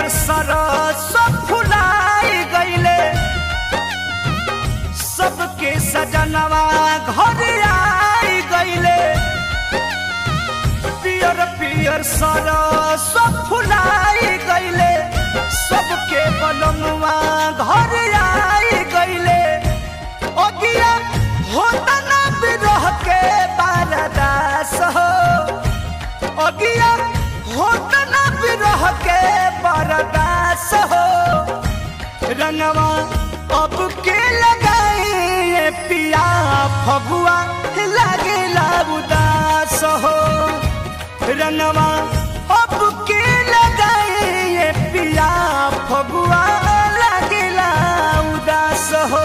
सरस फुलाई गईले सबके सजनवा घर आई गईले पियर पियर सरस फुलाई गईले सबके बलनुआ घर आई गईले अगिया होता ना बिरह के बारदास हो अगिया होता ना बिरह के बारदास हो रंगवा अब के लगाए पिया फगुआ लागेला उदास हो रंगवा अब के लगाए पिया फगुआ लागेला उदास हो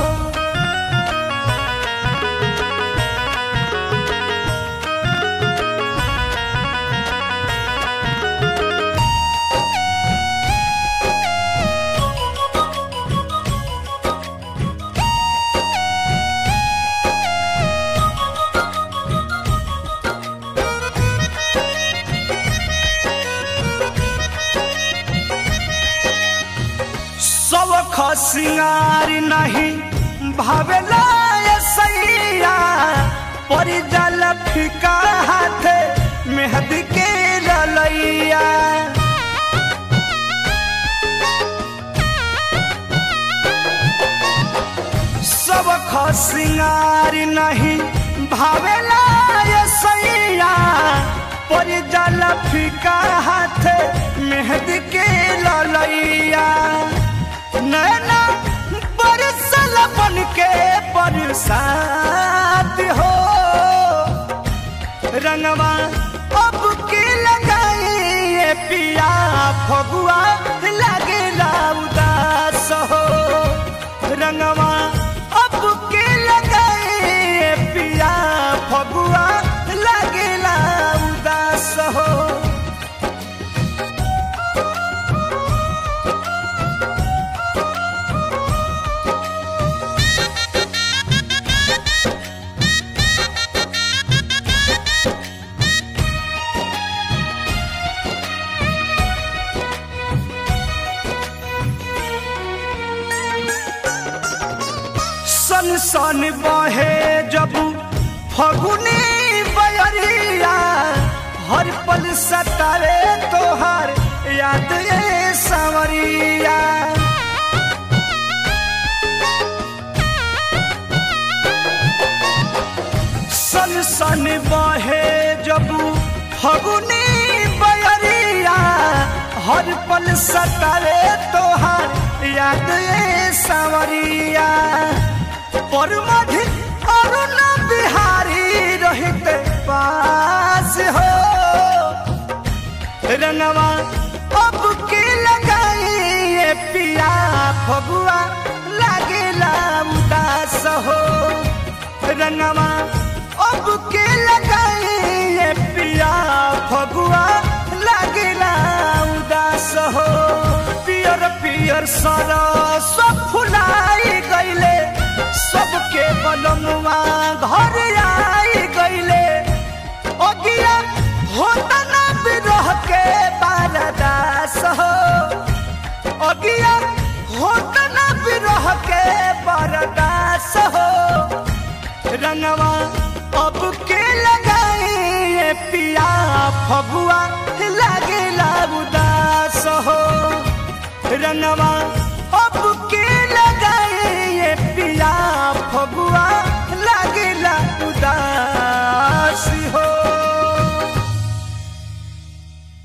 सिंगार नहीं भावेला सैया परी जल फिका हाथ मेहंदी के ललैया सब सिंगार नहीं भावेला सैया परी जल फिका हाथ मेहंदी के ललैया नैना बरसल बन के बरसात हो रंगवा अब के लगाए पिया फगुआ लागेला उदास हो रंगवा अब के लगाए पिया फगुआ लागेला उदास हो सन बहे जब फगुनी बयरिया हर पल सतावे तोहर याद ये सांवरिया सन सन बहे जब फगुनी बयरिया हर पल सतावे तोहर याद ये सांवरिया परमधि अरुण बिहारी रहित पास हो रंगवा अब के लगाए पिया फगुआ लागेला उदास हो रंगवा अब के लगाए पिया फगुआ लागेला उदास हो पियर पियर सरस फुलाई गईले सबके बलनुआ घर आई गईले अगिया होता ना बिरह के बारदास हो अगिया होता ना बिरह के बारदास हो रंगवा अब के लगाए पिया फगुआ लागेला उदास हो रंगवा